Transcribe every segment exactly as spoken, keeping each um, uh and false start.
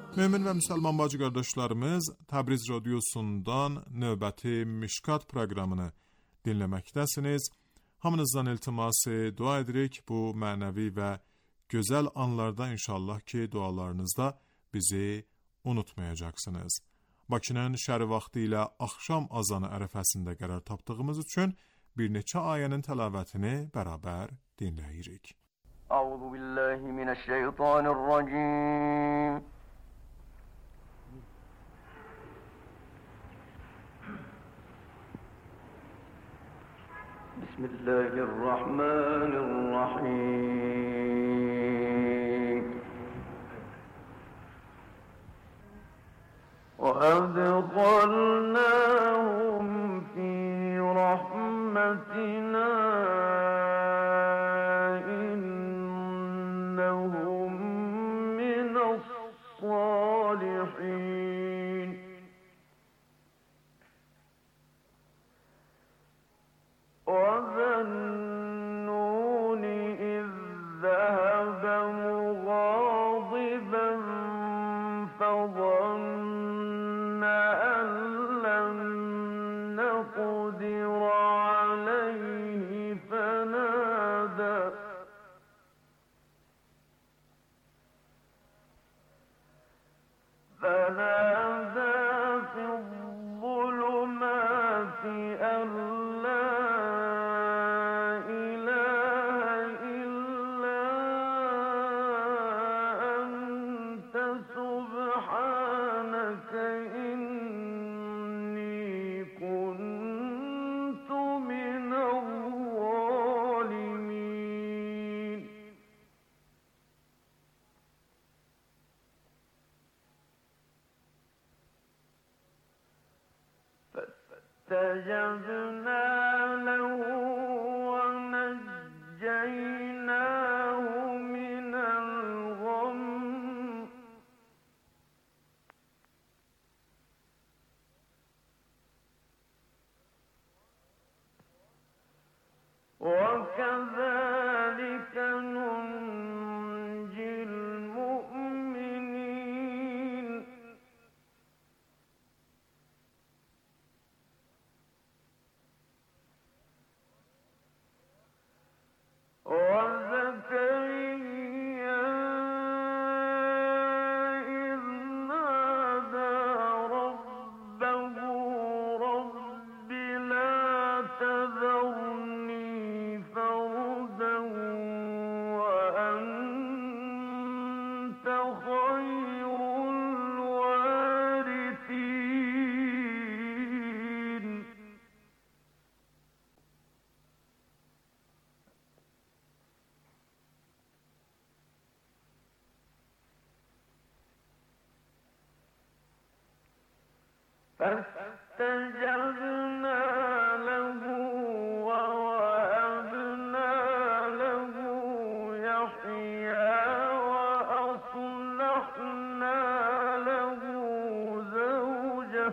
Mömin və müsəlman bacı qardaşlarımız, Təbriz radiosundan növbəti Mişkat proqramını dinləməkdəsiniz. Hamınızdan iltimas dua edirik bu mənəvi və gözəl anlarda inşallah ki, dualarınızda bizi unutmayacaqsınız. Bakının şəri vaxtı ilə axşam azanı ərəfəsində qərar tapdığımız üçün bir neçə ayənin təlavətini bərabər dinləyirik. Əuzu billahi minəşşeytanirracim. Bismillahirrahmanirrahim. وَأَدْخَلْنَاهُمْ فِي رَحْمَتِنَا إِنَّهُمْ مِنَ الصَّالِحِينَ. وَذَا النُّونِ إِذ ذَهَبَ مُغَاضِبًا فَظَنَّ أَن لَّن نَّقْدِرَ عَلَيْهِ فَنَادَىٰ فَنَادَىٰ فِي الظُّلُمَاتِ أَن لَّا إِلَٰهَ إِلَّا أَنتَ سُبْحَانَكَ إِنِّي كُنتُ مِنَ الظَّالِمِينَ. فاستجبنا له ونجيناه من الغم وكذلك ننجي المؤمنين. وزكريا إذ نادى ربه رب لا تذرني فردا وأنت خير الوارثين. فاستجبنا له ووهبنا له يحيى وأصلحنا له زوجه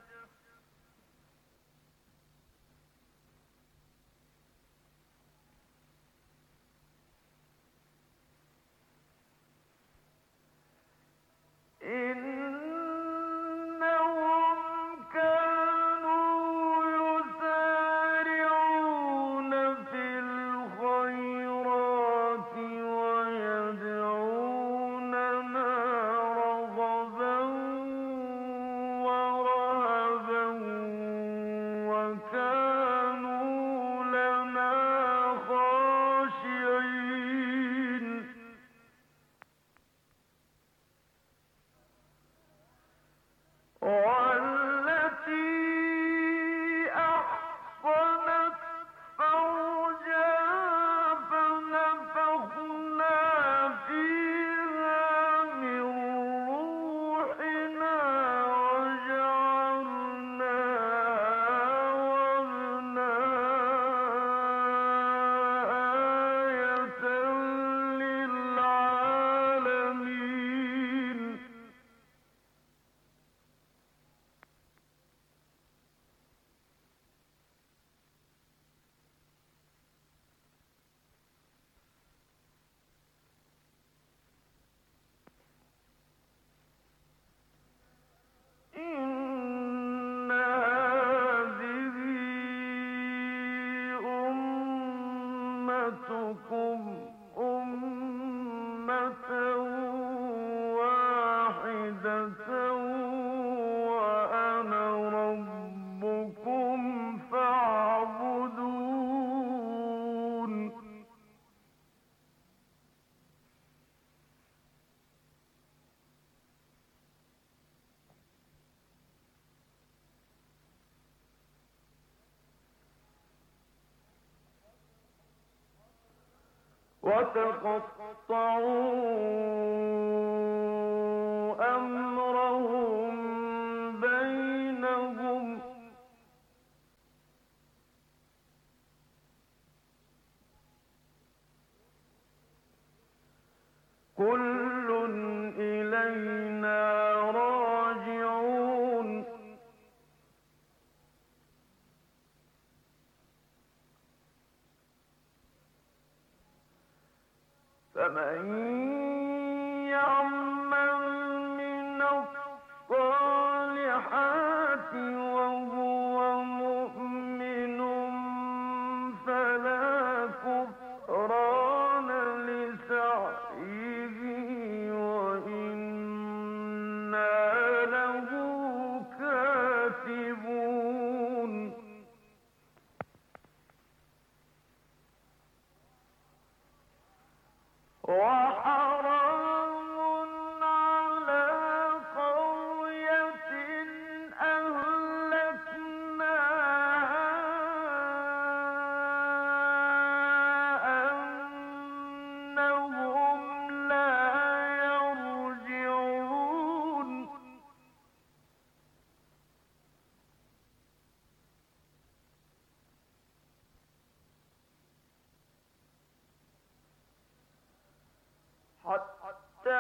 إنهم كانوا يسارعون في الخيرات ويدعوننا وتقطعوا أمرهم بينهم كل إلينا راجعون فمن يعمل من الصالحات وهو مؤمن فلا كفران لسعيه وإنا له كاتبون وحرام على قرية أهلكناها أنهم لا يرجعون حتى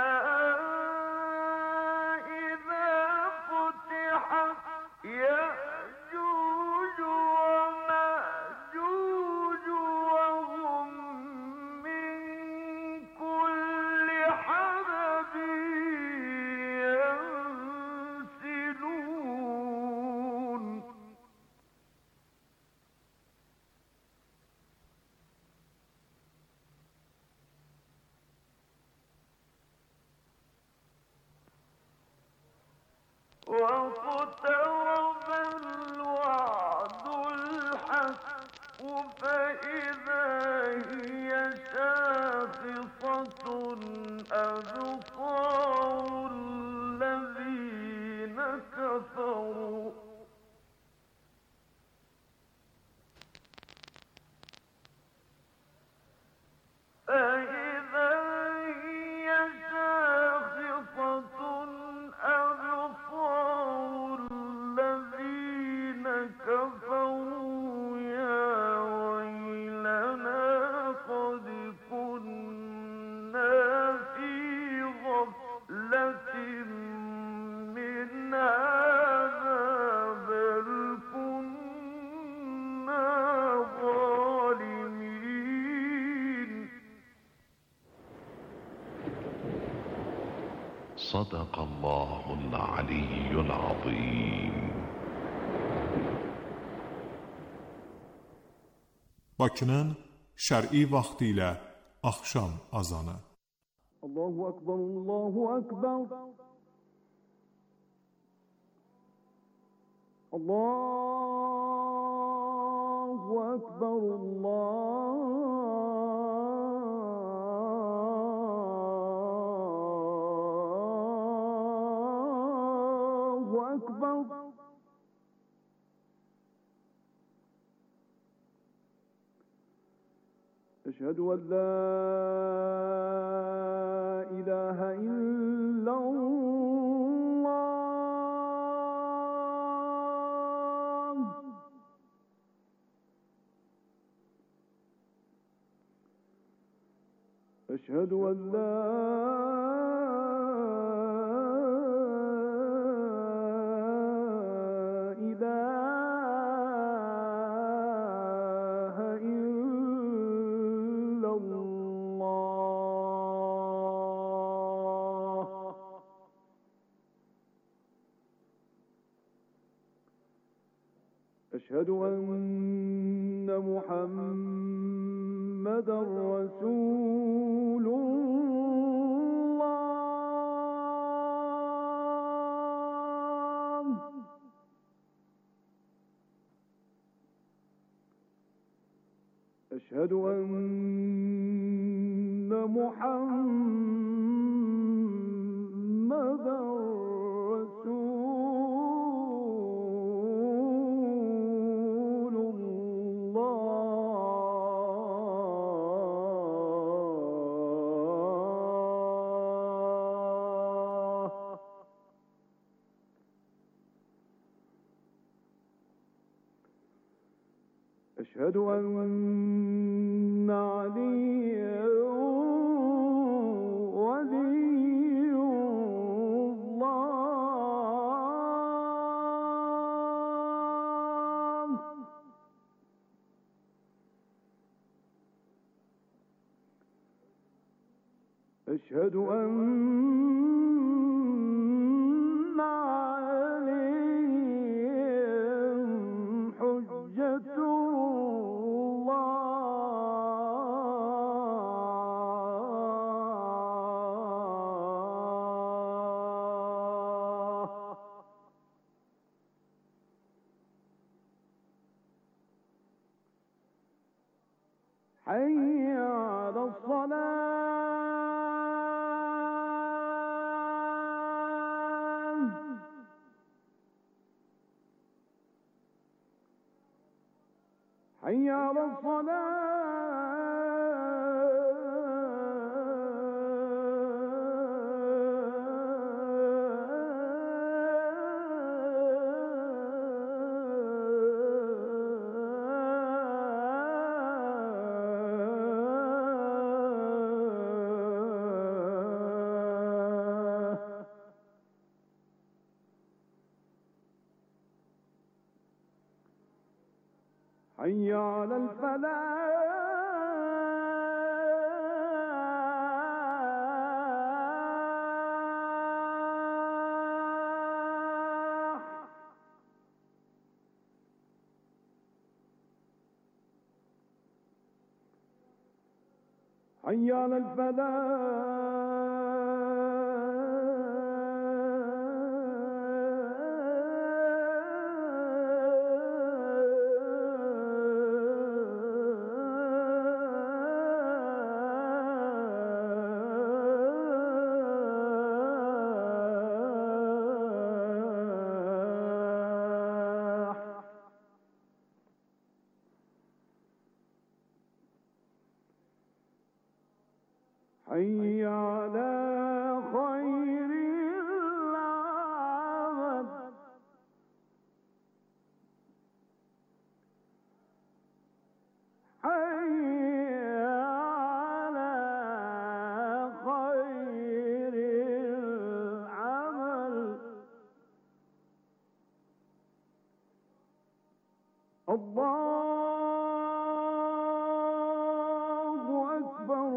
إذا فتحت يأجوج ومأجوج وهم من كل حدب ينسلون واقترب الوعد الحق فإذا هي شاخصة أبصار الذين كفروا فإذا هي شاخصة أبصار الذين كفروا يا ويلنا قد كنا في غفلة من هذا بل كنا ظالمين. صدق الله العلي العظيم. Bakının şər'i vaxtı ilə axşam azanı. Allahu Ekber, Allahu Ekber. Allahu Ekber, Allahu Ekber. أشهد أن لا إله إلا الله. أشهد أن لا إله إلا الله. أشهد أن محمدا رسول الله. أشهد أن محمدا رسول الله. أشهد أن عليا ولي الله. أشهد أن عليهم حجة الله. حي على الصلاة. حي على الصلاة. حي على الفلاح. حي على الفلاح. حي على خير العمل. حي على خير العمل. الله أكبر.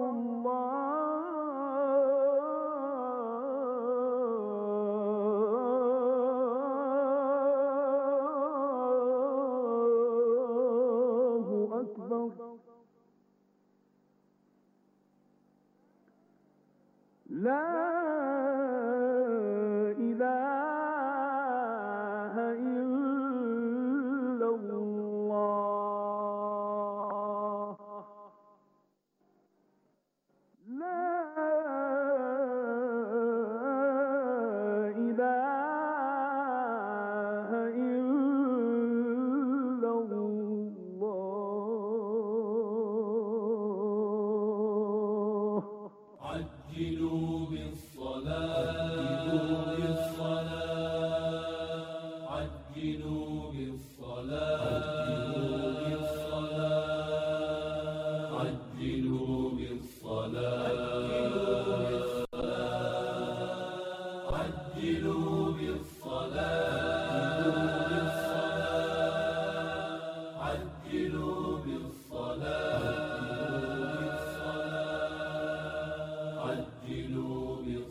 الله أكبر. لا إله إلا الله. لا إله إلا الله. عجلوا بالصلاة عجلوا بالصلاة عجلوا بالصلاة عجلوا بالصلاة عجلوا بالصلاة عجلوا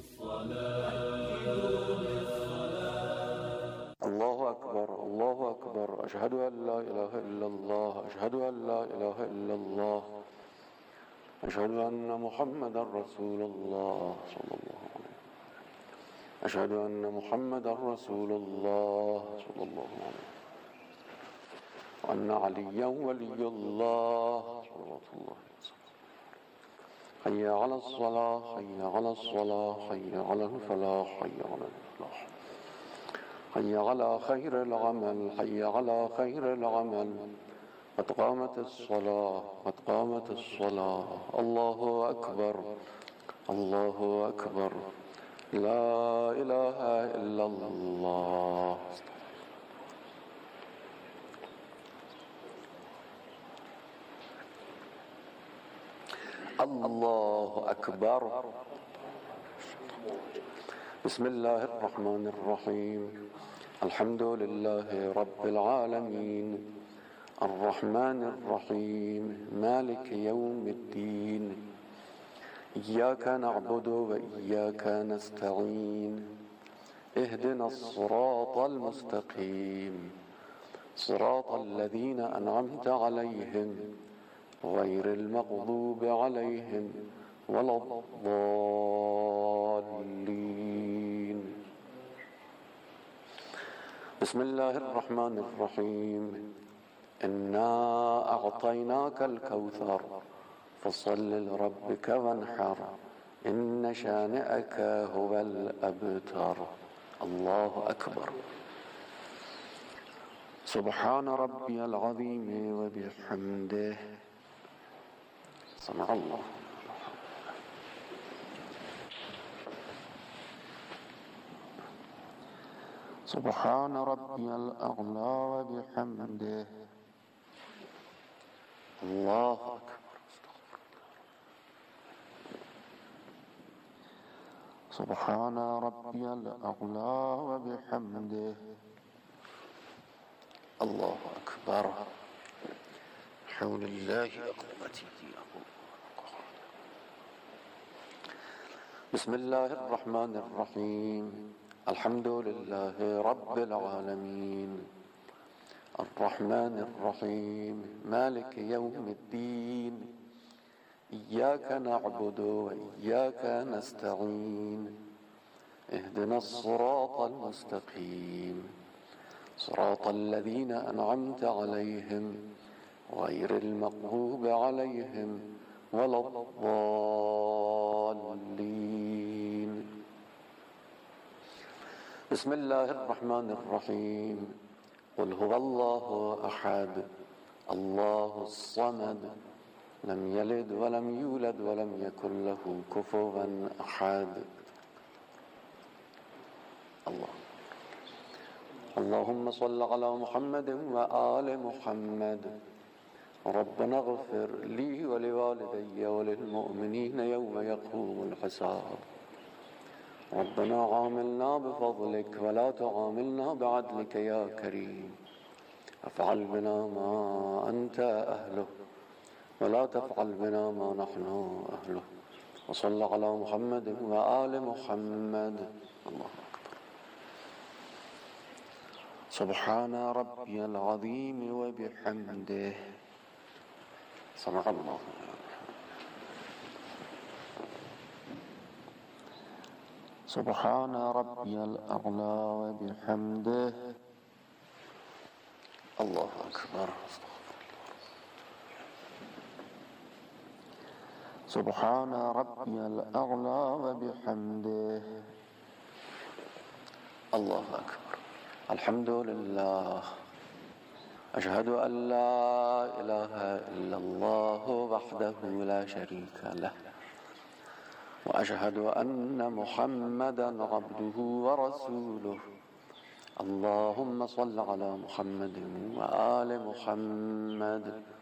بالصلاة. الله أكبر الله أكبر. أشهد أن لا إله إلا الله أشهد أن لا إله إلا الله أشهد أن محمدا رسول الله صلى الله عليه وسلم. أشهد أن محمدا رسول الله صلى الله عليه وسلم. وأن عليا ولي الله صلوات الله وسلم. حي على الصلاة حي على الصلاة حي على الفلاح حي على الفلاح. حي على خير العمل حي على خير العمل. قد قامت الصلاة قد قامت الصلاة. الله أكبر الله أكبر. لا إله إلا الله. الله أكبر. بسم الله الرحمن الرحيم. الحمد لله رب العالمين، الرحمن الرحيم، مالك يوم الدين، إياك نعبد وإياك نستعين، اهدنا الصراط المستقيم، صراط الذين أنعمت عليهم غير المغضوب عليهم ولا الضالين. بسم الله الرحمن الرحيم. إنا أعطيناك الكوثر فصل لربك وانحر إن شانئك هو الأبتر. الله أكبر. سبحان ربي العظيم وبحمده. سمع الله. سبحان ربي الأعلى وبحمده. الله أكبر. سبحان ربي الأعلى وبحمده. الله أكبر. حول الله وقوته. بسم الله الرحمن الرحيم. الحمد لله رب العالمين، الرحمن الرحيم، مالك يوم الدين، إياك نعبد وإياك نستعين، اهدنا الصراط المستقيم، صراط الذين أنعمت عليهم غير المغضوب عليهم ولا الضالين. بسم الله الرحمن الرحيم. قل هو الله أحد الله الصمد لم يلد ولم يولد ولم يكن له كفوا أحد. الله. اللهم صل على محمد وآل محمد. ربنا اغفر لي ولوالدي وللمؤمنين يوم يقوم الحساب. ربنا عاملنا بفضلك ولا تعاملنا بعدلك يا كريم. افعل بنا ما أنت أهله ولا تفعل بنا ما نحن أهله. وصل على محمد وآل محمد. الله أكبر. سبحان ربي العظيم وبحمده. سمع الله. سبحان ربي الأعلى وبحمده. الله أكبر. سبحان ربي الأعلى وبحمده. الله أكبر. الحمد لله. أشهد أن لا إله إلا الله وحده لا شريك له، وأشهد أن محمدا عبده ورسوله. اللهم صل على محمد وآل محمد.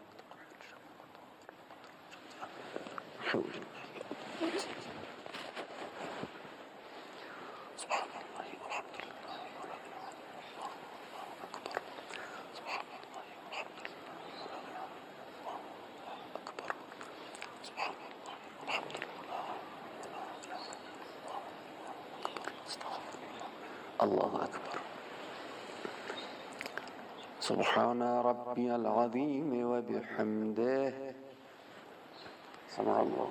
سبحان الله والحمد لله ولا إله إلا الله أكبر. سبحان الله والحمد لله ولا إله إلا الله أكبر. سبحان الله والحمد لله. الله أكبر. سبحان ربي العظيم وبحمده. سمع الله.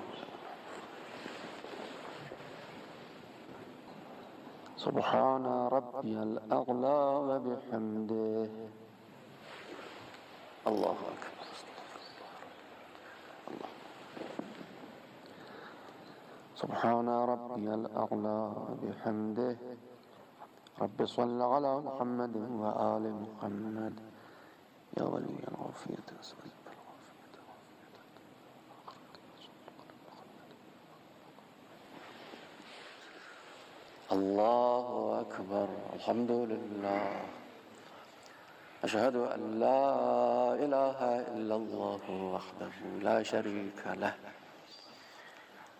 سبحان ربي الأعلى وبحمده. الله أكبر. الله. سبحان ربي الأعلى وبحمده. رب صل على محمد وآل محمد. يا ولي العافية أسأل الله أكبر. الحمد لله. أشهد أن لا إله إلا الله وحده لا شريك له،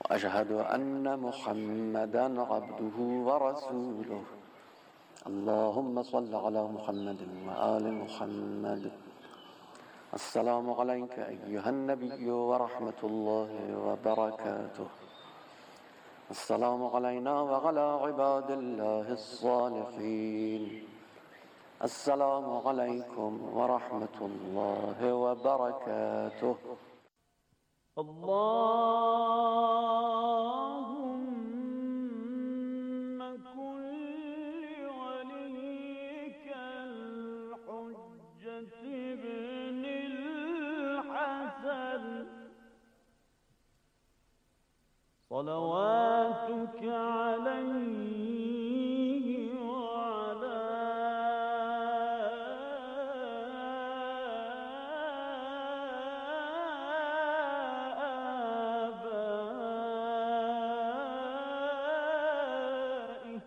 وأشهد أن محمدا عبده ورسوله اللهم صل على محمد وآل محمد. السلام عليك أيها النبي ورحمة الله وبركاته. السلام علينا وعلى عباد الله الصالحين. السلام عليكم ورحمة الله وبركاته. اللهم كن لوليك الحجة ابن الحسن صلواتك عليه وعلى آبائه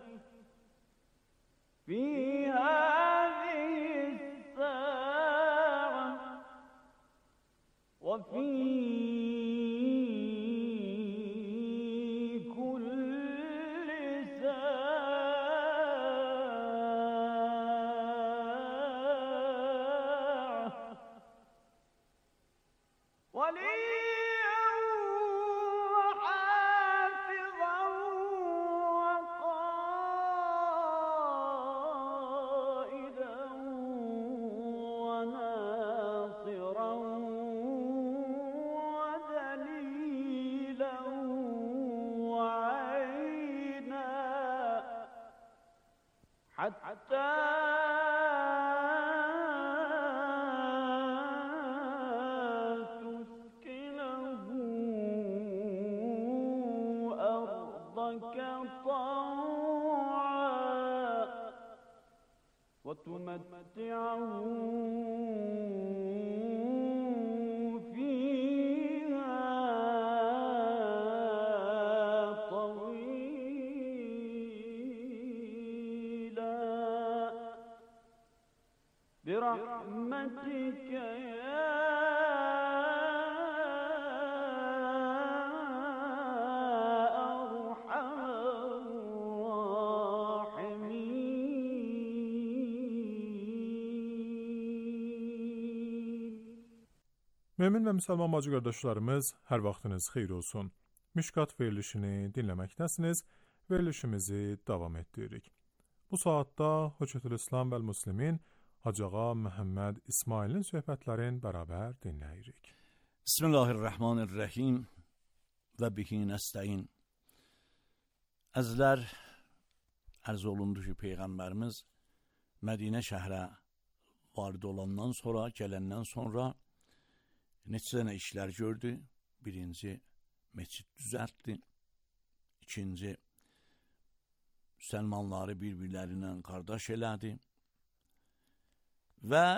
في هذه الساعة وفي حتى تسكنه أرضك طوعا وتمتعه برحمتك يا أرحم الراحمين. Mömin və müsəlman bacı qardaşlarımız, hər vaxtınız xeyir olsun. Mişkat verilişini dinləməkdəsiniz. Verilişimizi davam etdiririk. Bu saatda Höccətül-İslam və Müslimin Hacı Ağa Məhəmməd İsmailin söhbətlərini bərabər dinləyirik. Bismillahirrahmanirrahim və bihi nəstəyin. Əzlər, ərz olundu ki, Peyğəmbərimiz Mədinə şəhrə varid olandan sonra, gələndən sonra neçə dənə işlər gördü. Birinci, məscid düzəltdi. İkinci, müsəlmanları bir-birlərindən qardaş elədi. Və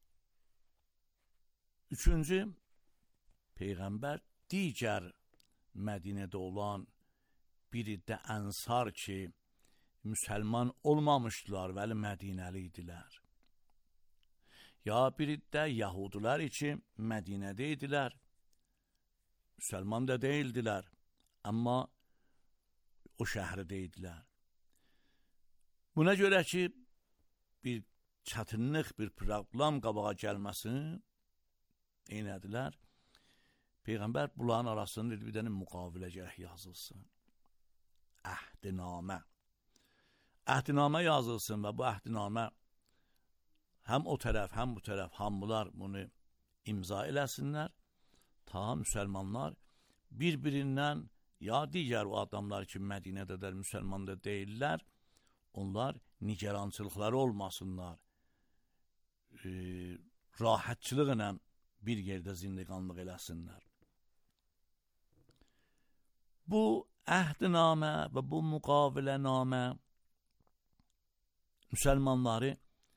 üçüncü, Peyğəmbər digər Mədinədə olan bir iddə ənsar ki, müsəlman olmamışdılar, vəli Mədinəli idilər. Ya bir iddə Yahudular ki, Mədinədə idilər, müsəlman da deyildilər, amma o şəhərdə idilər. Buna görə ki, bir çətinlik, bir problem qabağa gəlməsin, eynədilər. Peyğəmbər bunların arasında bir dənə müqavilə gərək yazılsın. Əhdinamə. Əhdinamə yazılsın və bu əhdinamə həm o tərəf, həm bu tərəf, hamılar bunu imza eləsinlər, ta müsəlmanlar bir-birindən, ya digər o adamlar ki, Mədinədədir, müsəlmanda deyirlər, onlar nigerançılıqları olmasınlar, e, rahatçılıqla bir yerdə zindiqanlıq eləsinlər. Bu əhdinamə və bu müqavilənamə müsəlmanları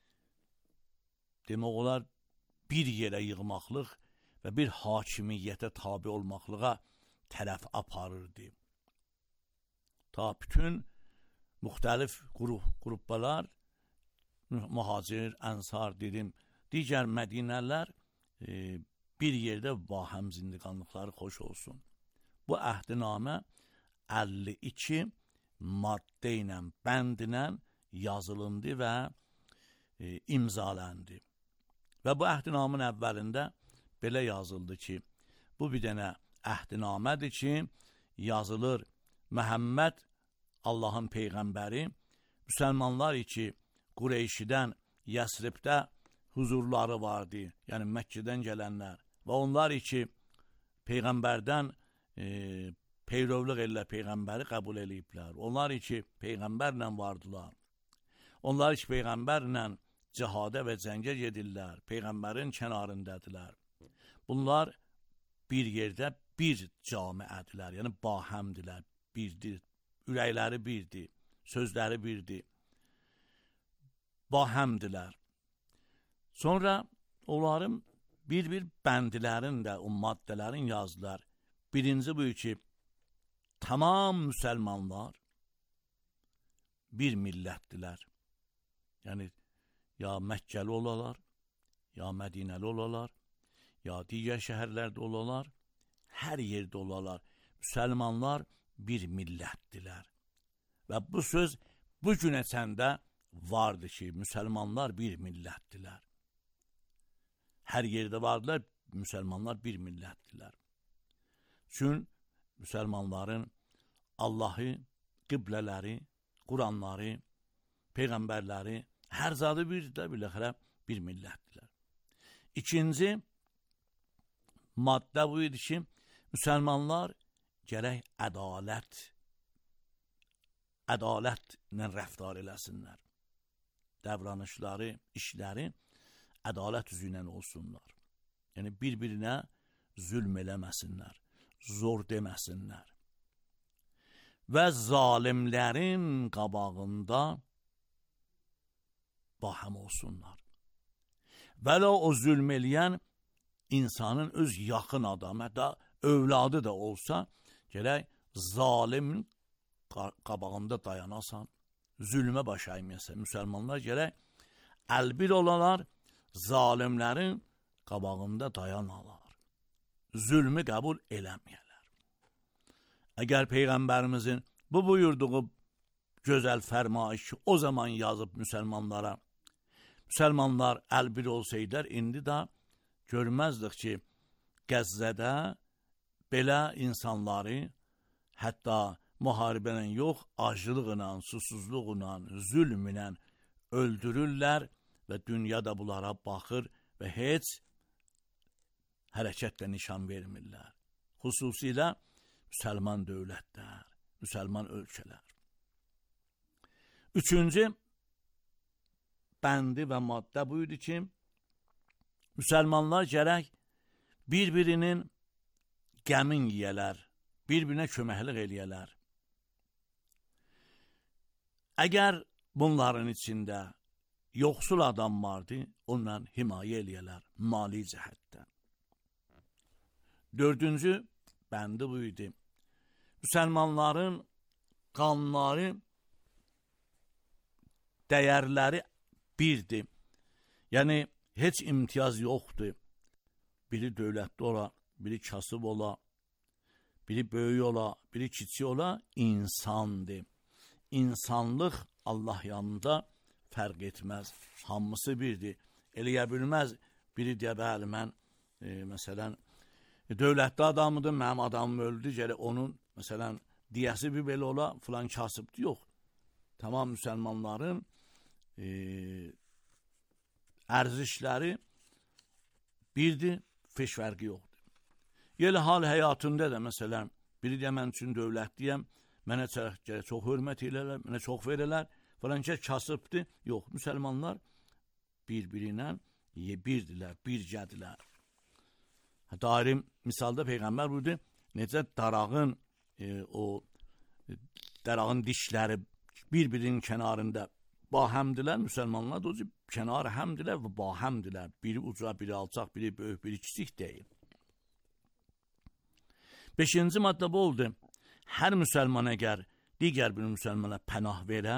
demək olar bir yerə yığmaqlıq və bir hakimiyyətə tabi olmaqlığa tərəf aparırdı. Ta bütün müxtəlif qrup, qruplar, mühacir, ənsar, dedim, digər Mədinələr e, bir yerdə bahəm zindiqanlıqları xoş olsun. bu əhdinamə əlli iki maddə ilə, bənd ilə yazılındı və e, imzalandı. Və bu əhdinamın əvvəlində belə yazıldı ki, bu bir dənə əhdinamədir ki, yazılır Məhəmməd, Allahın Peyğəmbəri, müsəlmanlar ki, Qureyşidən, Yəsribdə huzurları vardı, yəni Məkkədən gələnlər və onlar ki, Peyğəmbərdən e, peyrovluq elə Peyğəmbəri qəbul eləyiblər. Onlar ki, Peyğəmbərlə vardılar. Onlar ki, Peyğəmbərlə cihada və cəngə gedirlər, Peyğəmbərin kənarındadırlar. Bunlar bir yerdə bir camiədilər, yəni bahəmdilər, birdir, ürəkləri birdir, sözləri birdir, bahəmdilər. Sonra onların bir-bir bəndlərin də, o maddələrin yazdılar. Birinci bu ki, tamam müsəlmanlar bir millətdilər. Yəni, ya Məkkəli olalar, ya Mədinəli olalar, ya digər şəhərlərdə olalar, hər yerdə olalar. Müsəlmanlar bir millətdilər. Və bu söz bu gün əçəndə vardı ki, müsəlmanlar bir millətdilər. Hər yerdə vardılar, müsəlmanlar bir millətdilər. Çünki müsəlmanların Allahı, qiblələri, Quranları, Peyğəmbərləri, hər zadı bir də biləxərə bir millətdilər. İkinci maddə bu idi ki, müsəlmanlar gərək ədalət, ədalətlə rəftar eləsinlər. Davranışları, işləri ədalət üzü ilə olsunlar. Yəni, bir-birinə zülm eləməsinlər, zor deməsinlər. Və zalimlərin qabağında bahəm olsunlar. Vələ o zülm eləyən insanın öz yaxın adamı, da övladı da olsa, gərək zalimin qabağında dayanasan, zülmə baş əyməyəsən. Müsəlmanlar gərək əlbir olalar, zalimlərin qabağında dayanalar. Zülmü qəbul eləməyələr. Əgər Peyğəmbərimizin bu buyurduğu gözəl fərmayışı o zaman yazıb müsəlmanlara, müsəlmanlar əlbir olsaydılar, indi də görməzdik ki, Qəzzədə belə insanları hətta müharibə yox, acılıqla, susuzluqla, zülmlə öldürürlər və dünyada bunlara baxır və heç hərəkətlə nişan vermirlər. Xüsusilə müsəlman dövlətlər, müsəlman ölkələr. Üçüncü bəndi və maddə buydu ki, müsəlmanlar gərək bir-birinin qəmin yiyələr, bir-birinə köməklik eləyələr. Əgər bunların içində yoxsul adam vardı, ondan himayə eləyələr, mali cəhətdən. Dördüncü bəndi buydu. Müsəlmanların qanunları, dəyərləri birdir. Yəni, heç imtiyaz yoxdur. Biri dövlətli ola, biri kasıb ola, biri böyük ola, biri kiçik ola, insandır. İnsanlıq Allah yanında fərq etməz. Hamısı birdir. Eləyə bilməz. Biri deyə bəli, mən, e, məsələn, dövlətli adamıdır, mənim adamım öldü, gələ onun, məsələn, diyəsi bir belə ola, filan kasıbdır, yox. Tamam müsəlmanların e, ərzişləri birdir, feş fərqi yoxdur. Elə hal həyatında da, məsələn, biri də mən üçün dövlətliyəm, mənə çox hörmət elərlər, mənə çox verərlər, filan kəs kasıbdır, yox. Müsəlmanlar bir-birinə birdirlər, bircədirlər. Darim misalda Peyğəmbər buyurdu, necə darağın, e, o darağın dişləri bir-birinin kənarında bahəmdilər, müsəlmanlar da o kənarı həmdilər və bahəmdilər. Biri uca, biri alçaq, biri böyük, biri kiçik deyil. Beşinci maddə bu oldu. Hər müsəlman əgər digər bir müsəlmana pənah verə,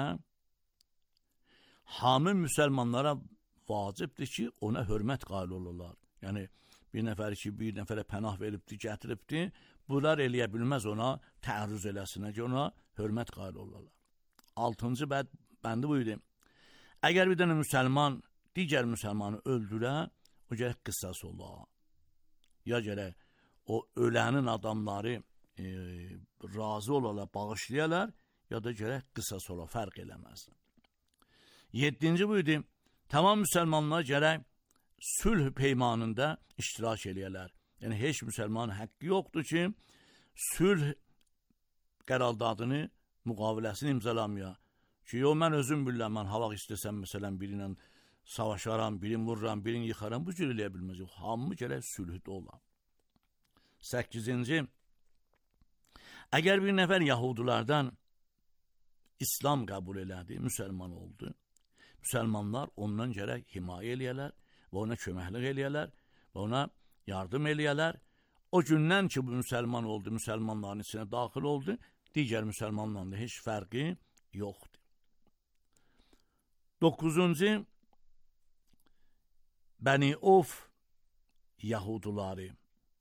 hamı müsəlmanlara vacibdir ki, ona hörmət qail olurlar. Yəni, bir nəfər ki, bir nəfərə pənah veribdir, gətiribdir, bunlar eləyə bilməz ona təərrüz eləsinə ki, ona hörmət qail olurlar. Altıncı bəd, bəndi bu idi. Əgər bir dənə müsəlman digər müsəlmanı öldürə, o gərək qısas ola. Ya gərək o ölənin adamları e, razı olarlar, bağışlayalar, ya da gərək qısas ola, fərq eləməz. Yedinci bu idi. Tamam müsəlmanlar gərək sülh peymanında iştirak eləyələr. Yəni, heç müsəlman haqqı yoxdur ki, sülh qərardadını, müqaviləsini imzalamaya. Ki, yo, mən özüm bilirəm, mən halaq istəsəm, məsələn, birinlə savaşaram, birini vururam, birini yıxaram, bu cür eləyə bilməz. Yox, hamı gərək sülhdə ola. Səkkizinci, əgər bir nəfər yahudulardan İslam qəbul elədi, müsəlman oldu, müsəlmanlar ondan gərək himayə eləyələr və ona köməklik eləyələr və ona yardım eləyələr. O gündən ki, bu müsəlman oldu, müsəlmanların içinə daxil oldu, digər müsəlmanlarla da heç fərqi yoxdur. Doqquzuncu, Bəni Of yahuduları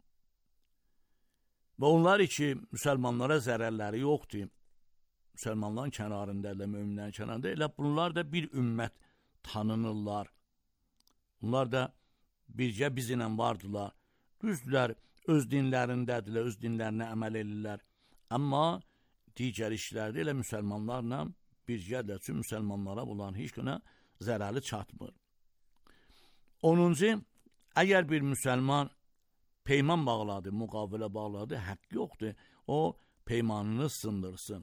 və onlar ki, müsəlmanlara zərərləri yoxdur, müsəlmanların kənarında, möminlərin kənarında, elə bunlar da bir ümmət tanınırlar. Bunlar da bircə bizimlə vardılar. Düzdülər, öz dinlərindədirlər, öz dinlərinə əməl edirlər. Amma digər işlərdə elə müsəlmanlarla bircədirlər, çünki müsəlmanlara bunların heç günə zərəri çatmır. Onuncu, əgər bir müsəlman peyman bağladı, müqavilə bağladı, haqq yoxdur, o peymanını sındırsın.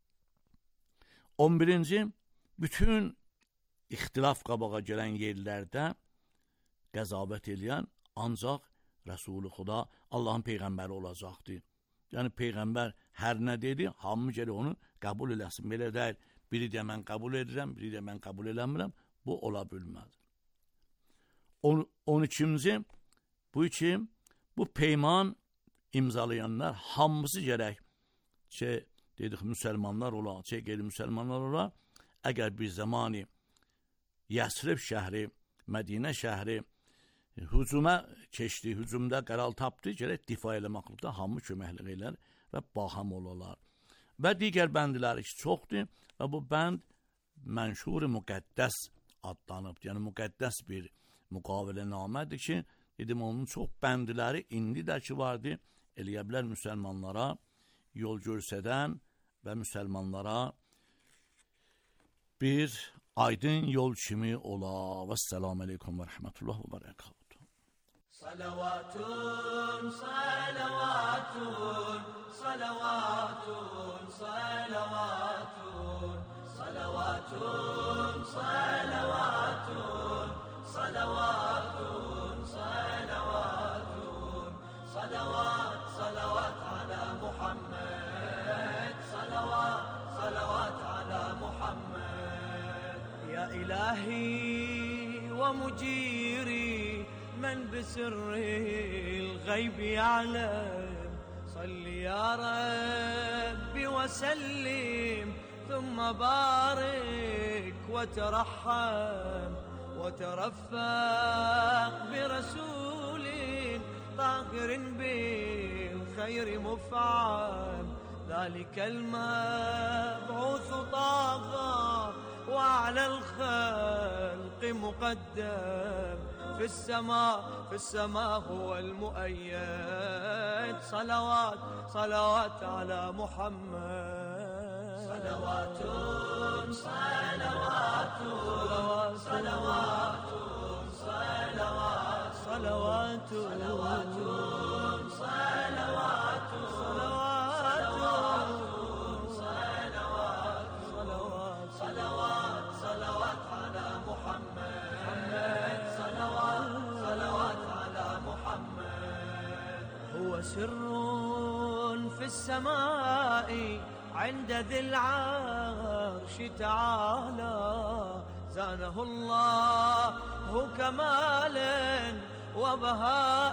on birinci, bütün ixtilaf qabağa gələn yerlərdə qəzavət eləyən ancaq Rəsulü Xuda, Allahın Peyğəmbəri olacaqdır. Yəni, Peyğəmbər hər nə dedi, hamı gəlir onu qəbul eləsin. Belə deyil, biri də mən qəbul edirəm, biri də mən qəbul eləmirəm, bu ola bilməz. on ikinci, bu iki, bu peyman imzalayanlar hamısı gərək ki, dedik, müsəlmanlar ola, ki, qeyri-müsəlmanlar ola, əgər bir zamanı Yəsrib şəhri, Mədinə şəhri hücuma keçdi, hücumda qərar tapdı, gərək difa eləməklikdə hamı köməklik elər və baham olarlar. Və digər bəndləri ki, çoxdur və bu bənd mənşur-i müqəddəs adlanıb. Yəni, müqəddəs bir müqavilə namədir ki, dedim, onun çox bəndləri indi də ki vardı, eləyə bilər müsəlmanlara yol göstərən və müsəlmanlara bir aydın yol kimi ola. Və səlamu aleykum və rəhmətullah və bərəkatuhu. Salavatun, salavatun, salavatun, salavatun, salavatun, salavatun, salavatun, salavatun, salavat, salavat ala Muhammed, salavat, salavat ala Muhammed. Ya ilahi ve muciri من بسر الغيب يعلم صل يا ربي وسلم ثم بارك وترحم وترفق برسول طاهر بالخير مفعم ذلك المبعوث طاغى وعلى الخلق مقدم في السماء في السماء هو المؤيد صلوات صلوات على محمد صلوات صلوات صلوات صلوات صلوات صلوات صلوات صلوات صلوات صلوات صلوات على محمد صلوات على محمد هو سر في السماء عند ذي العرش تعالى زانه الله كمالا وبهاء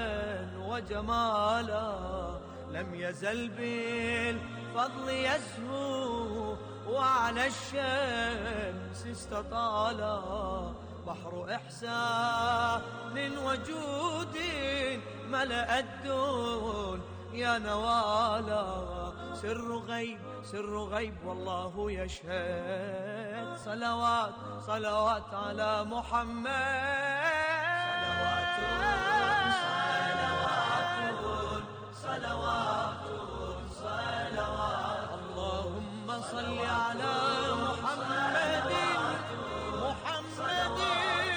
وجمالا لم يزل بالفضل يزهو وعلى الشمس استطالا بحر إحسان وجود ملأ الدون يا نوالا سر غيب سر غيب والله يشهد صلوات صلوات على محمد صلوات صلوات صلوات صلوات اللهم صل على محمد محمد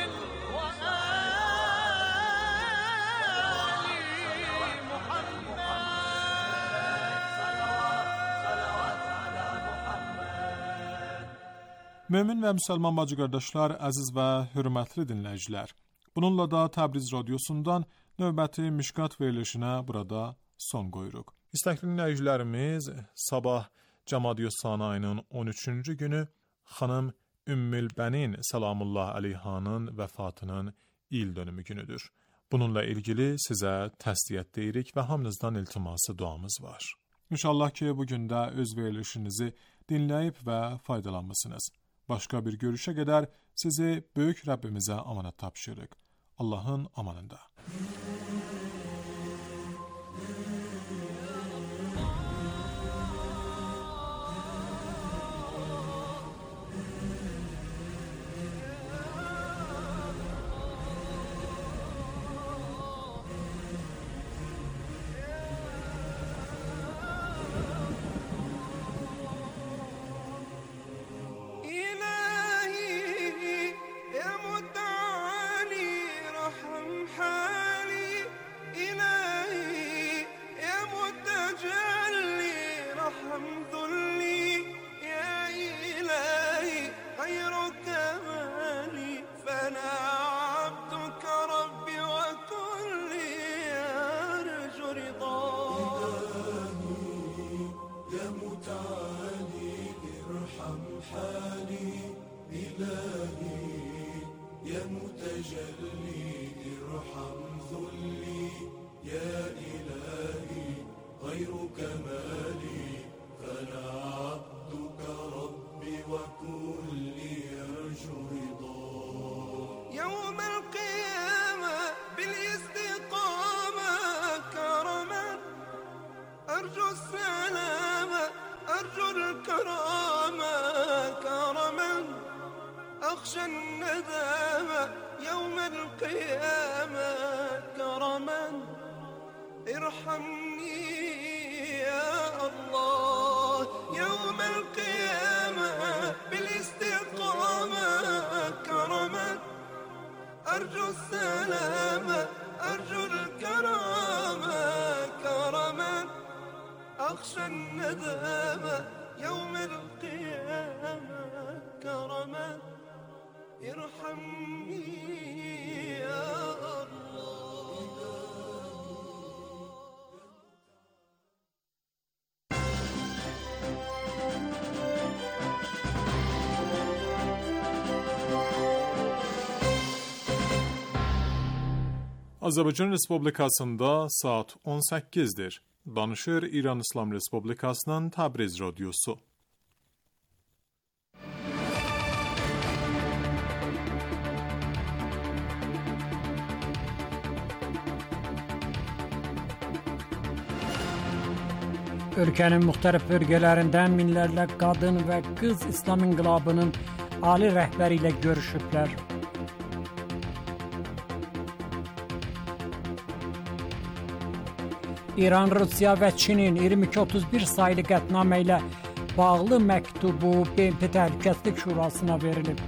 Mömin və müsəlman bacı qardaşlar, əziz və hörmətli dinləyicilər. Bununla da Təbriz radiosundan növbəti Mişkat verilişinə burada son qoyuruq. İstəkli dinləyicilərimiz sabah Cəmadiyyə-Sani ayının on üçüncü günü xanım Ümmül Bənin Səlamullah əleyhanın vəfatının il dönümü günüdür. Bununla ilgili sizə təsdiyyət deyirik və hamınızdan iltiması duamız var. İnşallah ki, bugün də öz verilişinizi dinləyib və faydalanmışsınız. Başqa bir görüşə qədər sizi böyük Rəbbimizə amanət tapşırıq. Allahın amanında. أخشى الندامة يوم القيامة كرما ارحمني يا الله يوم القيامة بالاستقامة كرما أرجو السلامة أرجو الكرامة كرما أخشى الندامة يوم القيامة كرما ارحمني يا الله. Azərbaycan Respublikasında saat on səkkizdir. Danışır İran İslam Respublikasının Təbriz radiosu. Ölkənin müxtəlif bölgələrindən minlərlə qadın və qız İslam İnqilabının ali rəhbəri ilə görüşüblər. İran, Rusiya və Çinin iyirmi iki otuz bir sayılı qətnamə ilə bağlı məktubu B M T Təhlükəsizlik Şurasına verilib.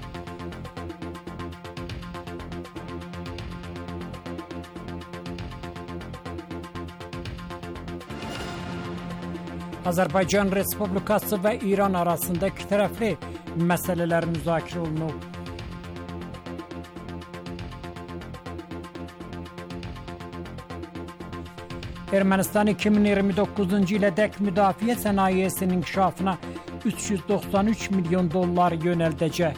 Azərbaycan Respublikası və İran arasında ikitərəfli məsələlər müzakirə olunub. Ermənistan iki min iyirmi doqquzuncu ilədək müdafiə sənayesinin inkişafına üç yüz doxsan üç milyon dollar yönəldəcək.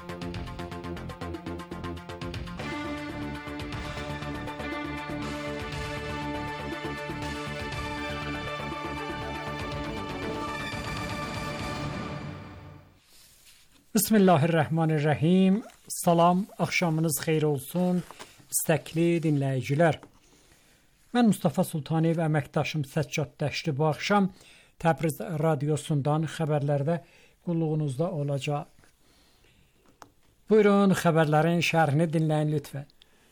Bismillahirrahmanirrahim. Salam, axşamınız xeyir olsun, istəkli dinləyicilər. Mən Mustafa Sultaniyev, əməkdaşım Səccad Dəşti bu axşam Təbriz radiosundan xəbərlərdə qulluğunuzda olacaq. Buyurun, xəbərlərin şərhini dinləyin lütfən.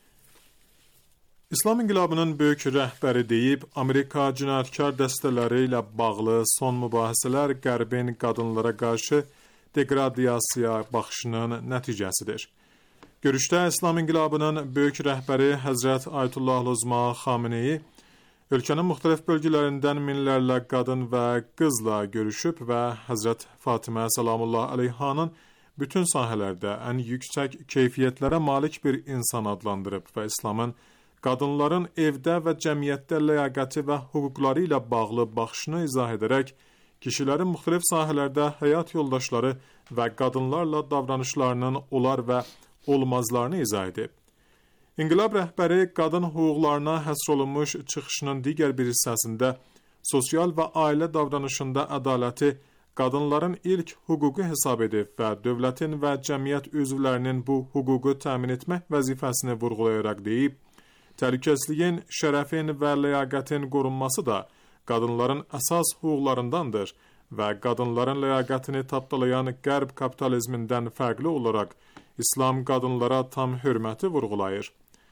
İslam İnqilabının böyük rəhbəri deyib, Amerika cinayətkar dəstələri ilə bağlı son mübahisələr Qərbin qadınlara qarşı degradiyasiya baxışının nəticəsidir. Görüşdə İslam İnqilabının böyük rəhbəri Həzrət Ayətullah Uzma Xameneyi ölkənin müxtəlif bölgələrindən minlərlə qadın və qızla görüşüb və Həzrət Fatimə Salamullah Əleyhanın bütün sahələrdə ən yüksək keyfiyyətlərə malik bir insan adlandırıb və İslamın qadınların evdə və cəmiyyətdə ləyaqəti və hüquqları ilə bağlı baxışını izah edərək, kişilərin müxtəlif sahələrdə həyat yoldaşları və qadınlarla davranışlarının olar və olmazlarını izah edib. İnqilab rəhbəri qadın hüquqlarına həsr olunmuş çıxışının digər bir hissəsində sosial və ailə davranışında ədaləti qadınların ilk hüququ hesab edib və dövlətin və cəmiyyət üzvlərinin bu hüququ təmin etmək vəzifəsini vurğulayaraq deyib, təhlükəsizliyin, şərəfin və ləyaqətin qorunması da qadınların əsas hüquqlarındandır və qadınların ləyaqətini tapdalayan qərb kapitalizmindən fərqli olaraq İslam qadınlara tam hörməti vurğulayır.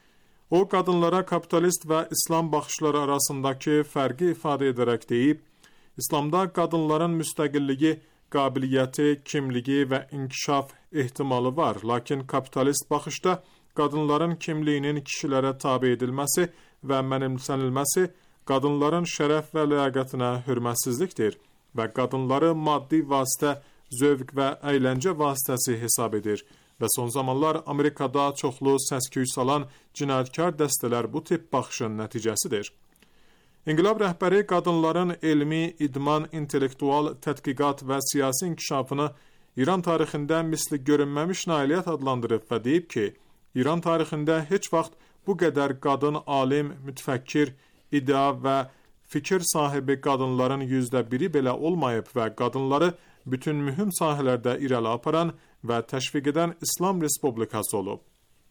O, qadınlara kapitalist və İslam baxışları arasındakı fərqi ifadə edərək deyib, İslamda qadınların müstəqilliyi, qabiliyyəti, kimliyi və inkişaf ehtimalı var, lakin kapitalist baxışda qadınların kimliyinin kişilərə tabe edilməsi və mənimsənilməsi qadınların şərəf və ləyaqətinə hörmətsizlikdir və qadınları maddi vasitə, zövq və əyləncə vasitəsi hesab edir və son zamanlar Amerikada çoxlu səs-küy salan cinayətkar dəstələr bu tip baxışın nəticəsidir. İnqilab rəhbəri qadınların elmi, idman, intellektual, tədqiqat və siyasi inkişafını İran tarixində misli görünməmiş nailiyyət adlandırıb və deyib ki, İran tarixində heç vaxt bu qədər qadın alim, mütəfəkkir, idea və fikir sahibi qadınların yüzdə biri belə olmayıb və qadınları bütün mühüm sahələrdə irəli aparan və təşviq edən İslam Respublikası olub.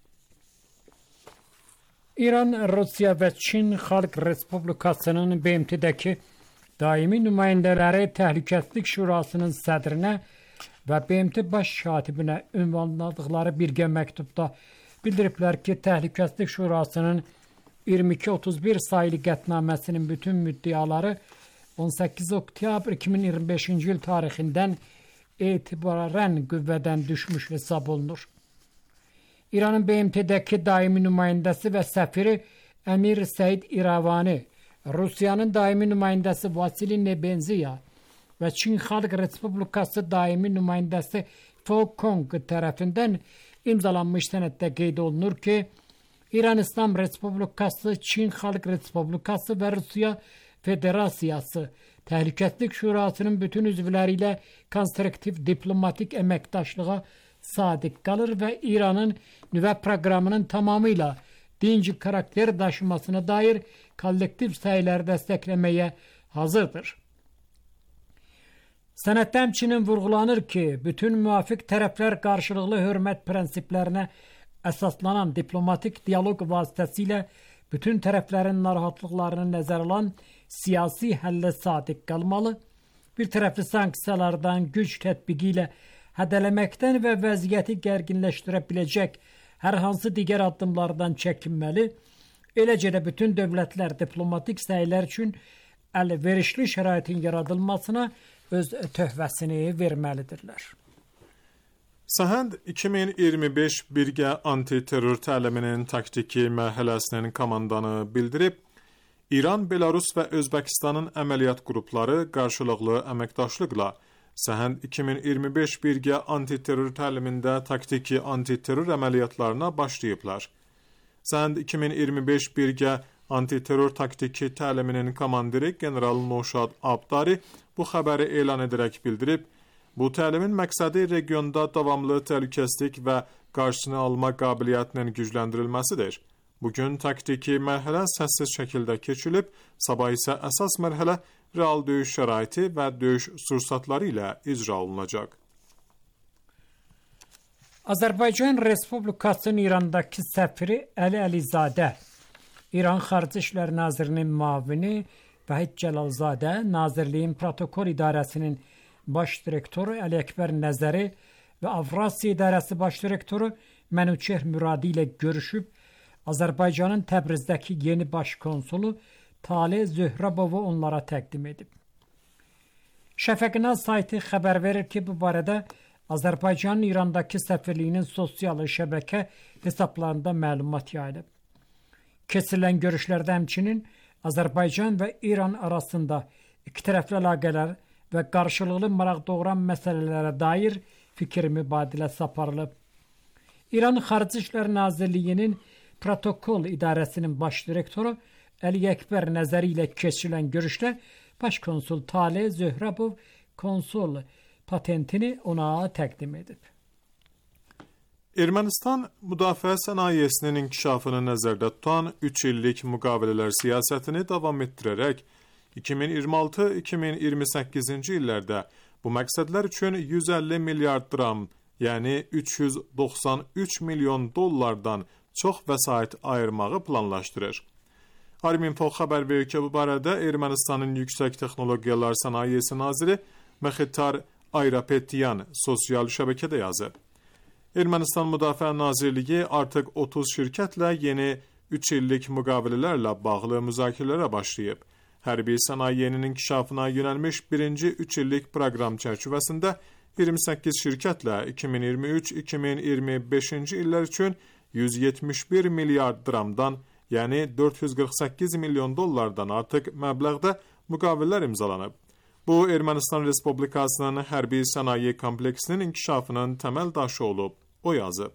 İran, Rusiya və Çin Xalq Respublikasının B M T-dəki daimi nümayəndələri Təhlükəsizlik Şurasının sədrinə və B M T baş katibinə ünvanladıqları birgə məktubda bildiriblər ki, Təhlükəsizlik Şurasının iyirmi iki otuz bir sayılı qətnaməsinin bütün müddiaları on səkkiz oktyabr iki min iyirmi beşinci il tarixindən etibarən qüvvədən düşmüş hesab olunur. İranın B M T-dəki daimi nümayəndəsi və səfiri Əmir Səid İravani, Rusiyanın daimi nümayəndəsi Vasili Nebenziya və Çin Xalq Respublikası daimi nümayəndəsi Fo Kong tərəfindən imzalanmış sənəddə qeyd olunur ki, İran İslam Respublikası, Çin Xalq Respublikası və Rusiya Federasiyası Təhlükəsizlik Şurasının bütün üzvləri ilə konstruktiv diplomatik əməkdaşlığa sadiq qalır və İranın nüvə proqramının tamamıyla dinci karakter daşımasına dair kollektiv səyləri dəstəkləməyə hazırdır. Sənəddə həmçinin vurğulanır ki, bütün müvafiq tərəflər qarşılıqlı hörmət prinsiplərinə əsaslanan diplomatik dialoq vasitəsilə bütün tərəflərin narahatlıqlarını nəzərə alan siyasi həllə sadiq qalmalı, bir tərəfli sanksiyalardan güc tətbiqi ilə hədələməkdən və vəziyyəti gərginləşdirə biləcək hər hansı digər addımlardan çəkinməli, eləcə də bütün dövlətlər diplomatik səylər üçün əlverişli şəraitin yaradılmasına öz töhfəsini verməlidirlər. Səhənd iki min iyirmi beş birgə antiterror təliminin taktiki mərhələsinin komandanı bildirib, İran, Belarus və Özbəkistanın əməliyyat qrupları qarşılıqlı əməkdaşlıqla Səhənd iki min iyirmi beş birgə antiterror təlimində taktiki antiterror əməliyyatlarına başlayıblar. Səhənd iki min iyirmi beş birgə antiterror taktiki təliminin komandiri General Noşad Abdari bu xəbəri elan edərək bildirib, bu təlimin məqsədi regionda davamlı təhlükəsizlik və qarşısını alma qabiliyyətinin gücləndirilməsidir. Bugün taktiki mərhələ səssiz şəkildə keçilib, sabah isə əsas mərhələ real döyüş şəraiti və döyüş sursatları ilə icra olunacaq. Azərbaycan Respublikasının İrandakı səfiri Əli Əlizadə İran Xarici İşlər Nazirinin müavini Vahid Cəlalzadə, Nazirliyin Protokol İdarəsinin baş direktoru Əli Əkbər Nəzəri və Avrasiya İdarəsi baş direktoru Mənüçer Müradi ilə görüşüb, Azərbaycanın Təbrizdəki yeni baş konsulu Taleh Zöhrəbovu onlara təqdim edib. Şəfəqinaz saytı xəbər verir ki, bu barədə Azərbaycanın İrandakı səfirliyinin sosial şəbəkə hesablarında məlumat yayılıb. Keçirilən görüşlərdə həmçinin Azərbaycan və İran arasında ikitərəfli əlaqələr və qarşılıqlı maraq doğuran məsələlərə dair fikir mübadiləsi aparılıb. İran Xarici İşlər Nazirliyinin Protokol İdarəsinin baş direktoru Əli Əkbər Nəzəri ilə keçirilən görüşdə baş konsul Taleh Zöhrəbov konsul patentini ona təqdim edib. Ermənistan müdafiə sənayesinin inkişafını nəzərdə tutan üç illik müqavilələr siyasətini davam etdirərək iki min iyirmi altı iki min iyirmi səkkizinci illərdə bu məqsədlər üçün yüz əlli milyard dram, yəni üç yüz doxsan üç milyon dollardan çox vəsait ayırmağı planlaşdırır. Arminfo xəbər verir ki, bu barədə Ermənistanın Yüksək Texnologiyalar Sənayesi naziri Məxtar Ayrapetyan sosial şəbəkədə yazıb. Ermənistan Müdafiə Nazirliyi artıq otuz şirkətlə yeni üç illik müqavilələrlə bağlı müzakirələrə başlayıb. Hərbi sənayenin inkişafına yönəlmiş birinci üç illik proqram çərçivəsində iyirmi səkkiz şirkətlə iki min iyirmi üç iki min iyirmi beşinci illər üçün yüz yetmiş bir milyard dramdan, yəni dörd yüz qırx səkkiz milyon dollardan artıq məbləğdə müqavilələr imzalanıb. Bu, Ermənistan Respublikasının hərbi sənaye kompleksinin inkişafının təməl daşı olub, o yazıb.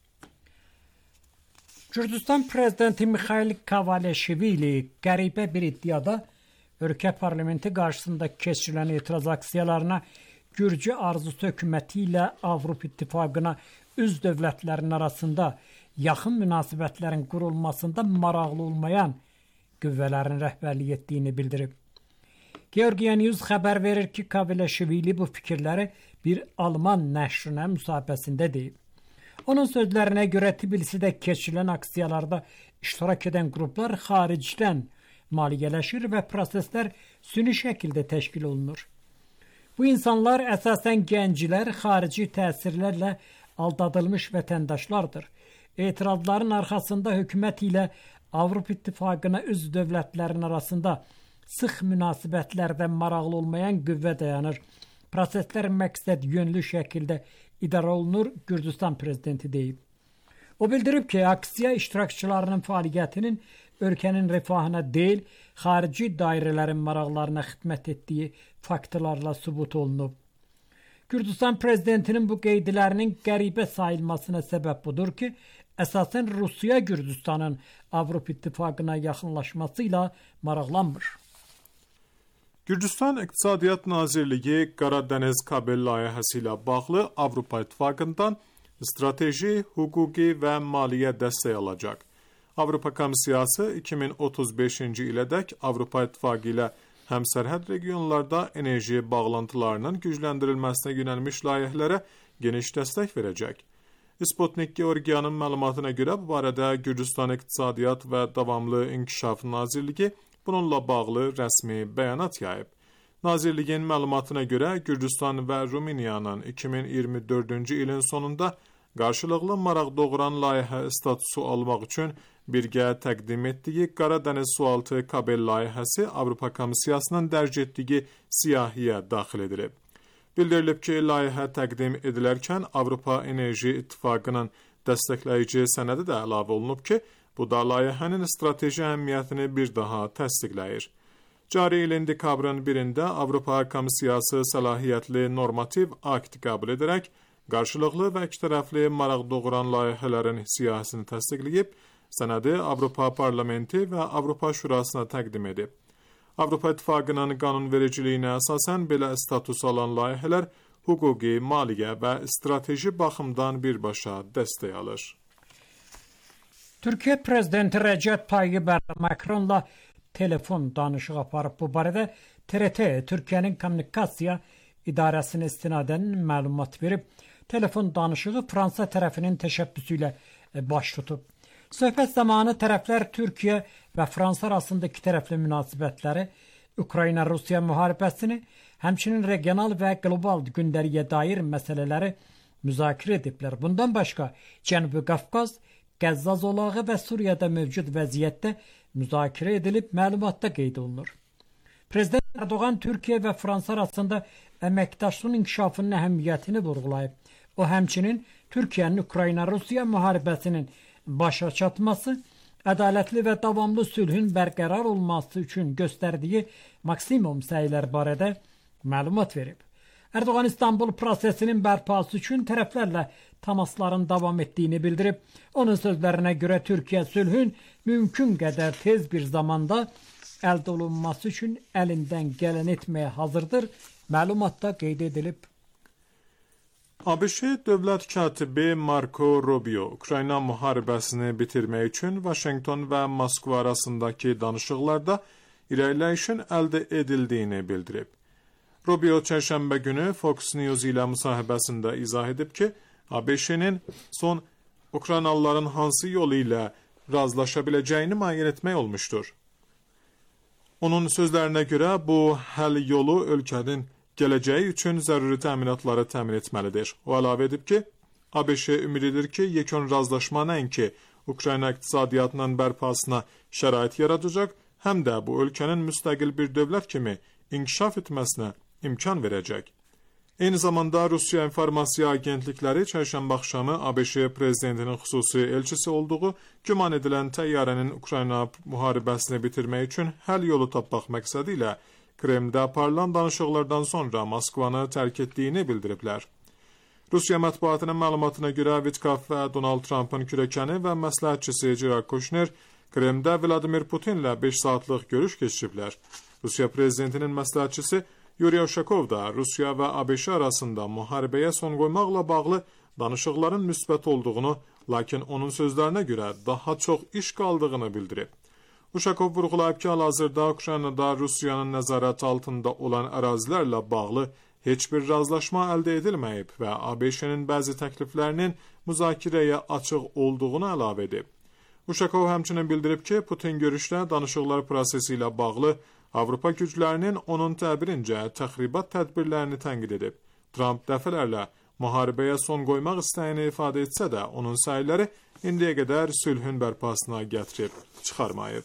Gürcüstan Prezidenti Mikhail Kavalishvili qəribə bir iddiada ölkə parlamenti qarşısında keçirilən etiraz aksiyalarına Gürcü arzusu hökuməti ilə Avropa İttifaqına üz dövlətlərin arasında yaxın münasibətlərin qurulmasında maraqlı olmayan qüvvələrin rəhbərlik etdiyini bildirib. Georgia News xəbər verir ki, Kavalishvili bu fikirləri bir Alman nəşrinə müsahibəsində deyib. Onun sözlərinə görə Tbilisidə keçirilən aksiyalarda iştirak edən qruplar xaricdən maliyyələşir və proseslər süni şəkildə təşkil olunur. Bu insanlar əsasən gənclər, xarici təsirlərlə aldadılmış vətəndaşlardır. Etirazların arxasında hökumət ilə Avropa İttifaqına üzv dövlətlərin arasında sıx münasibətlərdə maraqlı olmayan qüvvə dayanır. Proseslər məqsəd yönlü şəkildə idarə olunur, Gürcüstan prezidenti deyib. O bildirib ki, aksiya iştirakçılarının fəaliyyətinin ölkənin rifahına deyil, xarici dairələrin maraqlarına xidmət etdiyi faktlarla sübut olunub. Gürcüstan prezidentinin bu qeydlərinin qəribə sayılmasına səbəb budur ki, əsasən Rusiya Gürcüstanın Avropa İttifaqına yaxınlaşması ilə maraqlanmır. Gürcüstan İqtisadiyyat Nazirliyi Qara Dəniz kabel layihəsi ilə bağlı Avropa İttifaqından strateji, hüquqi və maliyyə dəstək alacaq. Avropa Komissiyası iki min otuz beşinci ilədək Avropa İttifaqı ilə həmsərhəd regionlarda enerji bağlantılarının gücləndirilməsinə yönəlmiş layihələrə geniş dəstək verəcək. Sputnik Georgiyanın məlumatına görə bu barədə Gürcüstan İqtisadiyyat və Davamlı İnkişaf Nazirliyi bununla bağlı rəsmi bəyanat yayıb. Nazirliyin məlumatına görə Gürcüstan və Rumıniyanın iki min iyirmi dördüncü ilin sonunda qarşılıqlı maraq doğuran layihə statusu almaq üçün birgə təqdim etdiyi Qara Dəniz sualtı kabel layihəsi Avropa Komissiyasının dərc etdiyi siyahıya daxil edilib. Bildirilib ki, layihə təqdim edilərkən Avropa Enerji İttifaqının dəstəkləyici sənədi də əlavə olunub ki, bu da layihənin strateji əhəmiyyətini bir daha təsdiqləyir. Cari ilin dekabrın birində Avropa Komissiyası səlahiyyətli normativ akt qəbul edərək, qarşılıqlı və ikitərəfli maraq doğuran layihələrin siyahısını təsdiqləyib, sənədi Avropa Parlamenti və Avropa Şurasına təqdim edib. Avropa İttifaqının qanunvericiliyinə əsasən belə status alan layihələr hüquqi, maliyyə və strateji baxımdan birbaşa dəstək alır. Türkiyə Prezidenti Rəcəb Tayyib Erdoğan'la telefon danışığı aparıb. Bu barədə T R T Türkiyənin Kommunikasiya İdarəsinə istinadən məlumat verib. Telefon danışığı Fransa tərəfinin təşəbbüsü ilə baş tutub. Söhbət zamanı tərəflər Türkiyə və Fransa arasında iki tərəfli münasibətləri, Ukrayna-Rusiya müharibəsini, həmçinin regional və qlobal gündəliyə dair məsələləri müzakirə ediblər. Bundan başqa Cənubi Qafqaz, Qəzza zolağı və Suriyada mövcud vəziyyətdə müzakirə edilib, məlumatda qeyd olunur. Prezident Erdoğan Türkiyə və Fransa arasında əməkdaşlığın inkişafının əhəmiyyətini vurğulayıb. O həmçinin Türkiyənin Ukrayna-Rusiya müharibəsinin başa çatması, ədalətli və davamlı sülhün bərqərar olması üçün göstərdiyi maksimum səylər barədə məlumat verib. Erdoğan İstanbul prosesinin bərpası üçün tərəflərlə təmasların davam etdiyini bildirib. Onun sözlərinə görə Türkiyə sülhün mümkün qədər tez bir zamanda əldə olunması üçün əlindən gələn etməyə hazırdır. Məlumatda qeyd edilib. ABŞ dövlət katibi Marco Rubio Ukrayna müharibəsini bitirmək üçün Vaşinqton və Moskva arasındakı danışıqlarda irəliləyişin əldə edildiyini bildirib. Rubio çərşənbə günü Fox News ilə müsahibəsində izah edib ki, ABŞ-nin son Ukraynalıların hansı yolu ilə razılaşa biləcəyini müəyyən etmək olmuşdur. Onun sözlərinə görə bu həll yolu ölkənin gələcəyi üçün zəruri təminatları təmin etməlidir. O əlavə edib ki, ABŞ ümid edir ki, yekun razılaşma nəinki Ukrayna iqtisadiyyatının bərpasına şərait yaradacaq, həm də bu ölkənin müstəqil bir dövlət kimi inkişaf etməsinə imkan verəcək. Eyni zamanda Rusiya informasiya agentlikləri çərşənbə axşamı ABŞ prezidentinin xüsusi elçisi olduğu güman edilən təyyarənin Ukrayna müharibəsini bitirmək üçün həll yolu tapmaq məqsədi ilə Kremldə aparılan danışıqlardan sonra Moskvanı tərk etdiyini bildiriblər. Rusiya mətbuatının məlumatına görə Vitkov və Donald Trumpın kürəkəni və məsləhətçisi Jared Kushner Kremldə Vladimir Putinlə beş saatlıq görüş keçiriblər. Rusiya prezidentinin məsləhətçisi Yuri Ushakov da Rusiya və ABŞ arasında müharibəyə son qoymaqla bağlı danışıqların müsbət olduğunu, lakin onun sözlərinə görə daha çox iş qaldığını bildirib. Ushakov vurğulayıb ki, hal-hazırda Ukraynada Rusiyanın nəzarəti altında olan ərazilərlə bağlı heç bir razılaşma əldə edilməyib və ABŞ-nin bəzi təkliflərinin müzakirəyə açıq olduğunu əlavə edib. Ushakov həmçinin bildirib ki, Putin görüşdə danışıqlar prosesi ilə bağlı Avropa güclərinin onun təbirincə təxribat tədbirlərini tənqid edib. Trump dəfələrlə müharibəyə son qoymaq istəyini ifadə etsə də, onun səyləri indiyə qədər sülhün bərpasına gətirib çıxarmayıb.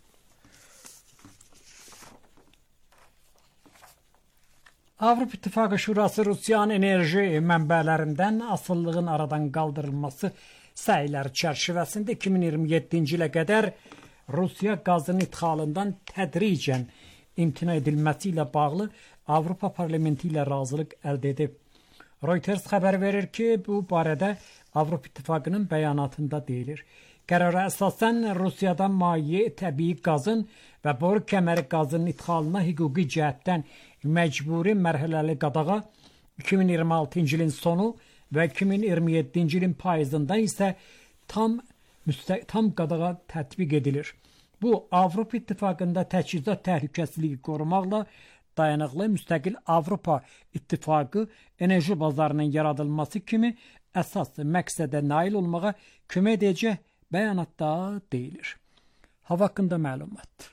Avropa İttifaqı Şurası Rusiyanın enerji mənbələrindən asıllığın aradan qaldırılması səyləri çərçivəsində iki min iyirmi yeddinci ilə qədər Rusiya qazın idxalından tədricən imtina edilməsi ilə bağlı Avropa Parlamenti ilə razılıq əldə edib. Reuters xəbər verir ki, bu barədə Avropa İttifaqının bəyanatında deyilir. Qərara əsasən Rusiyadan maye təbii qazın və boru kəməri qazının idxalına hüquqi cəhətdən məcburi mərhələli qadağa iki min iyirmi altıncı ilin sonu və iki min iyirmi yeddinci ilin payızında isə tam müstə tam qadağa tətbiq edilir. Bu, Avropa İttifaqında təchizat təhlükəsizliyi qorumaqla dayanıqlı müstəqil Avropa İttifaqı enerji bazarının yaradılması kimi əsas məqsədə nail olmağa kömək edəcək bəyanatda deyilir. Hava haqqında məlumat.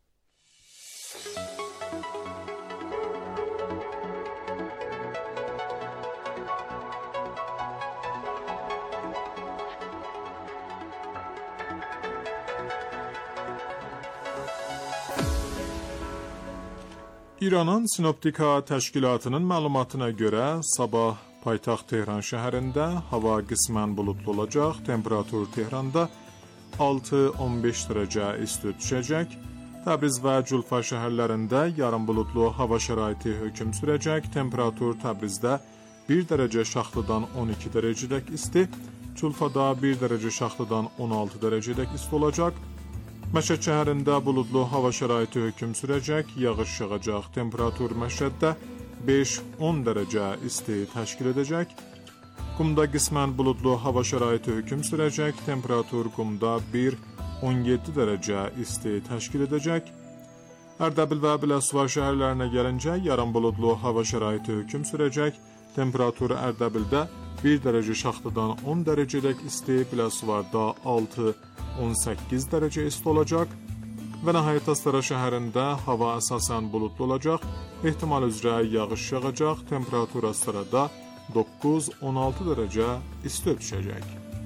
İranın Sinoptika təşkilatının məlumatına görə sabah paytaxt Tehran şəhərində hava qismən buludlu olacaq, temperatur Tehranda altı on beş dərəcə isti düşəcək, Təbriz və Culfa şəhərlərində yarım buludlu hava şəraiti hökm sürəcək, temperatur Təbrizdə bir dərəcə şaxtadan on iki dərəcədək isti, Culfada bir dərəcə şaxtadan on altı dərəcədək isti olacaq, Məşəd şəhərində buludlu hava şəraiti hökm sürəcək, yağış yağacaq, temperatur Məşəddə beş on dərəcə isti təşkil edəcək. Qumda qismən buludlu hava şəraiti hökm sürəcək, temperatur Qumda bir on yeddi dərəcə isti təşkil edəcək. Ərdəbil və Biləsuvar şəhərlərinə gəlincə yarım buludlu hava şəraiti hökm sürəcək, temperatur Ərdəbildə bir dərəcə şaxtadan on dərəcədək isti, Biləsuvarda altı on səkkiz dərəcə isti olacaq və nəhayət Astara şəhərində hava əsasən buludlu olacaq, ehtimal üzrə yağış yağacaq, temperatur Astarada doqquz on altı dərəcə isti düşəcək.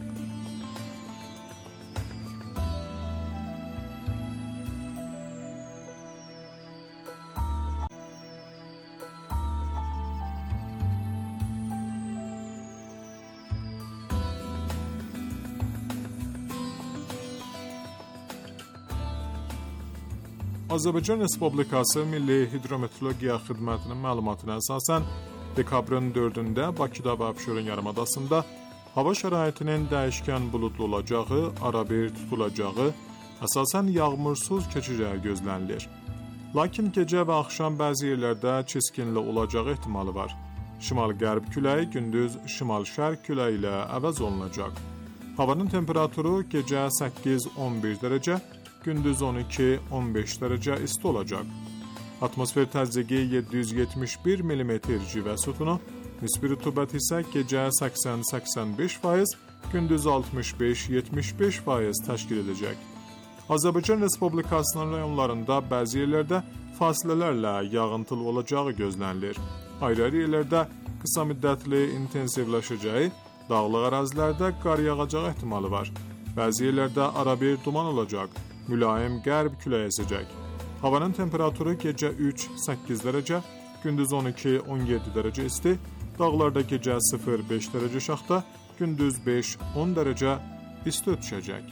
Azərbaycan Respublikası Milli Hidrometeorologiya Xidmətinin məlumatına əsasən dekabrın dördündə Bakıda və Abşeron yarımadasında hava şəraitinin dəyişkən buludlu olacağı, arabir tutulacağı, əsasən yağmursuz keçəcəyi gözlənilir. Lakin gecə və axşam bəzi yerlərdə çiskinli olacağı ehtimalı var. Şimal-qərb küləyi gündüz şimal-şərq küləyi ilə əvəz olunacaq. Havanın temperaturu gecə səkkiz on bir dərəcə, gündüz on iki on beş dərəcə isti olacaq. Atmosfer təzyiqi yeddi yüz yetmiş bir millimetr civə sütunu, nisbi rütubət isə gecə səksən səksən beş faiz, gündüz altmış beş yetmiş beş faiz təşkil edəcək. Azərbaycan Respublikasının rayonlarında bəzi yerlərdə fasilələrlə yağıntılı olacağı gözlənilir. Ayrı-ayrı yerlərdə qısa müddətli intensivləşəcəyi, dağlıq ərazilərdə qar yağacağı ehtimalı var. Bəzi yerlərdə arabir duman olacaq, mülayim qərb küləyi əsəcək. Havanın temperaturu gecə üç səkkiz dərəcə, gündüz on iki on yeddi dərəcə isti, dağlarda gecə sıfır beş dərəcə şaxta, gündüz beş on dərəcə isti düşəcək.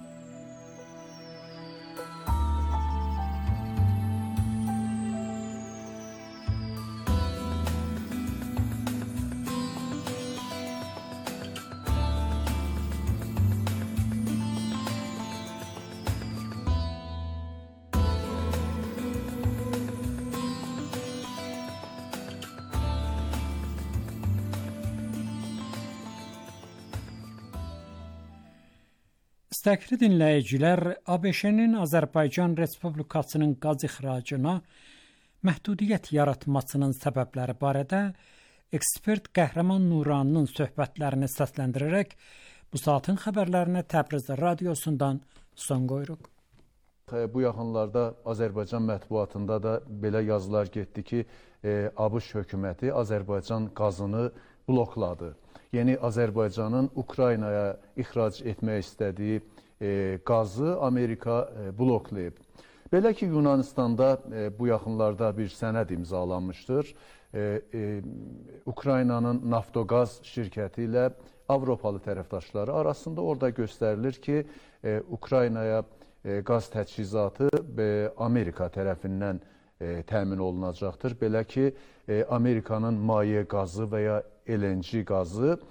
İstəkli dinləyicilər, ABŞ-nin Azərbaycan Respublikasının qaz ixracına məhdudiyyət yaratmasının səbəbləri barədə ekspert Qəhrəman Nuraninin söhbətlərini səsləndirərək bu saatın xəbərlərinə Təbriz radiosundan son qoyuruq. Bu yaxınlarda Azərbaycan mətbuatında da belə yazılar getdi ki, ABŞ hökuməti Azərbaycan qazını blokladı. Yeni Azərbaycanın Ukraynaya ixrac etmək istədiyi e, qazı Amerika e, bloklayıb. Belə ki, Yunanistanda e, bu yaxınlarda bir sənəd imzalanmışdır. E, e, Ukraynanın Naftogaz şirkəti ilə Avropalı tərəfdaşları arasında orada göstərilir ki, e, Ukraynaya e, qaz təchizatı e, Amerika tərəfindən e, təmin olunacaqdır. Belə ki, e, Amerikanın maye qazı və ya L N G qazı